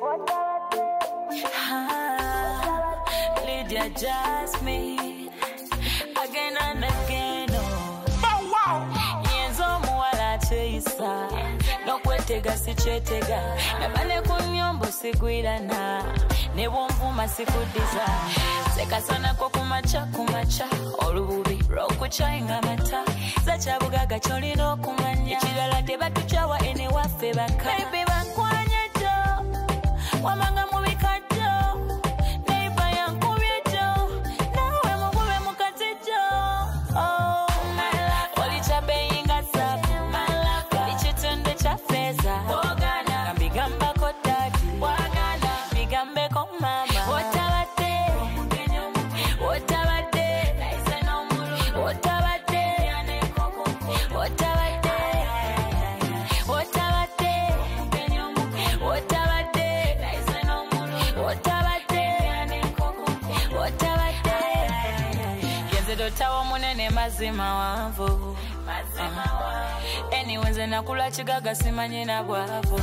Lydia Jasmine, again and again. Oh wow, yenzo muwala cheisa, no kwetega si chetega, nabane kunyombo sigwirana, ne wonvuma sikudiza, sekasana kwa kumacha, olububi rokuchayinga mata, zachabugaga cholino kumanya, ichilala teba tuchawa ene wafe baka, baby bankwanye jo, wamanga mubikajo, neiba yankubye jo, nawe mugube mukati jo. Oh, olicha beyinga sabu, ichitunde cha feza, gambigamba ko daddy, bigambe ko mama. Tawa munene mazima wanvu, anywenze nakula chigaga simanyi na bwavu,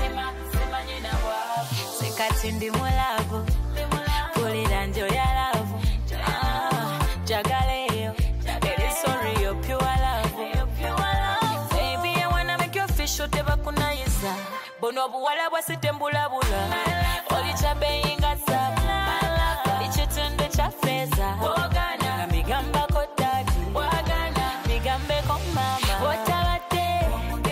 sekati ndi mulavu, pulira njo ya lavu, jagaleyo, it is sorry you're pure love, baby I wanna make you official teba kunayiza, bono buwala bwasitembulabula, olicha beyinga sabu, ichitunde cha feza, gamba ko daddy, bigambe ko mama. Otabate,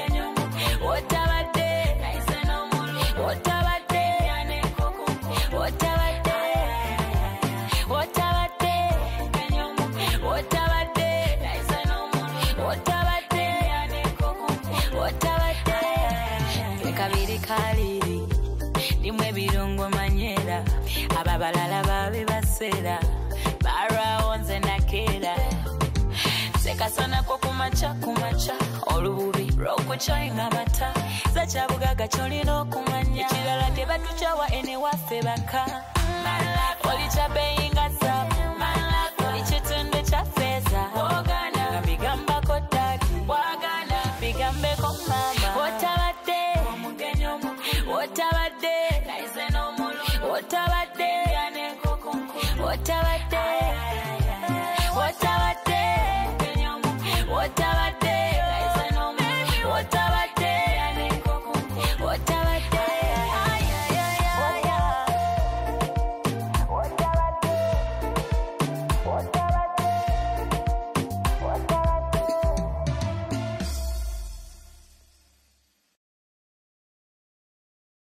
kabiri kaliri, nimwe birungo manyera, ababalala babe basera, bara onze nakera. Sekasana kwa kumacha, olububi rokuchayinga mata, zachabugaga cholino kumanya, ichilala teba tuchawa ene wafe baka, olicha beyinga